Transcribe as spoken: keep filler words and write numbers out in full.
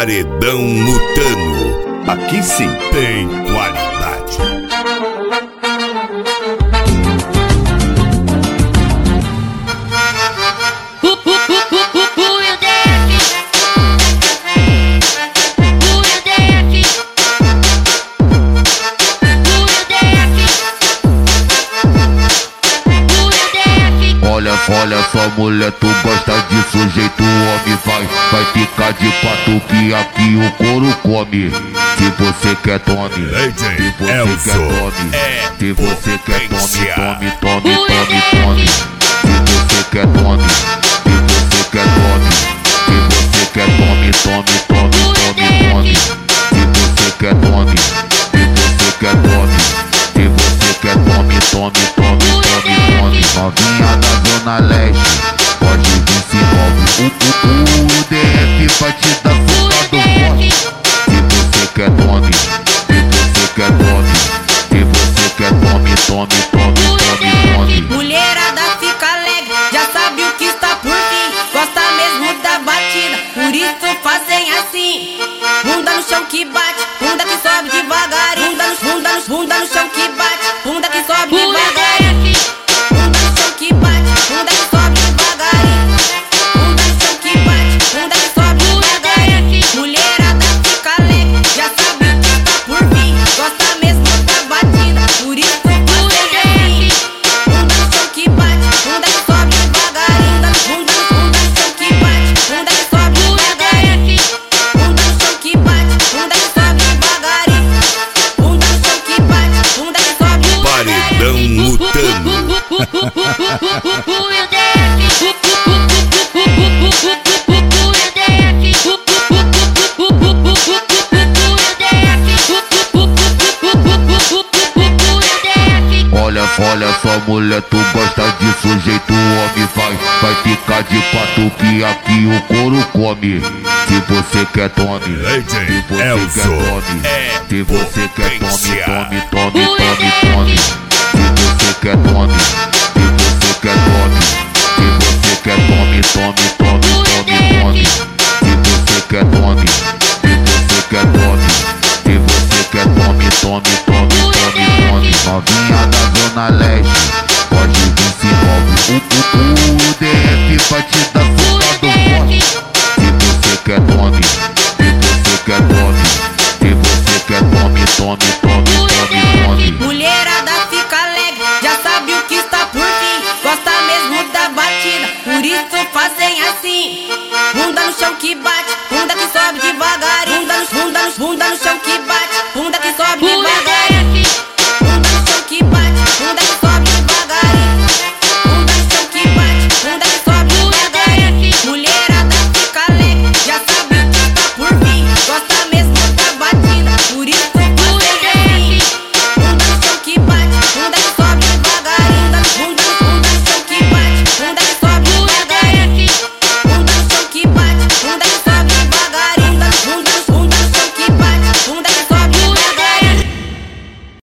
Paredão Mutano. Aqui sim tem qualidade. Olha, olha só, mulher, tu gosta disso, jeito homem. Vai, vai ficar de pato que aqui o couro come. Se você quer tome, se você quer tome, se você quer tome, tome, tome, tome, tome. Se você quer tome, se você quer tome, se você quer tome, tome, tome, tome, tome. Se você quer tome, se você quer tome, se você quer tome, tome, tome, tome, tome. Novinha da Zona Leste, pode vir se envolve. O, o, o D F vai te dar socado forte. Se você quer tome, se você quer tome, se você quer tome, tome, tome, tome, tome. Mulherada fica alegre, já sabe o que está por vir. Gosta mesmo da batida, por isso fazem assim. Bunda no chão que bate, bunda que sobe devagarinho. Bunda no, bunda no, bunda no chão que bate, bunda que sobe devagarinho. Bunda no chão que bate, bunda que sobe devagarinho. Bunda no chão que bate, bunda que sobe devagarinho. Mulherada fica alegre, já sabe o que está por vir. Gosta mesmo da batida, por isso fazem assim. Bunda no chão que bate, bunda que sobe devagarinho. Bunda no, bunda no chão que bate, bunda que sobe devagarinho. Bunda no chão que bate, bunda que sobe devagarinho. Bunda no chão que bate, bunda que sobe devagarinho. Paredão Mutano. Olha, olha só, mulher, tu gosta disso, jeito homem. Vai, vai ficar de pato que aqui o couro come. Se você quer tome, se você quer tome, se você quer tome, tome, tome, tome, tome. Se você quer tome, se você quer tome, se você quer tome, tome, tome, tome, tome. Se você quer tome, se você quer tome, se você quer tome, tome, tome, tome, tome. Novinha da Zona Leste, pode vir se envolve. O, o, o D F vai te dar socado forte. Se você quer tome, se você quer tome, se você quer tome, tome, tome, tome, tome. Mulherada fica alegre, já sabe o que está por vir. Gosta mesmo da batida, por isso fazem assim.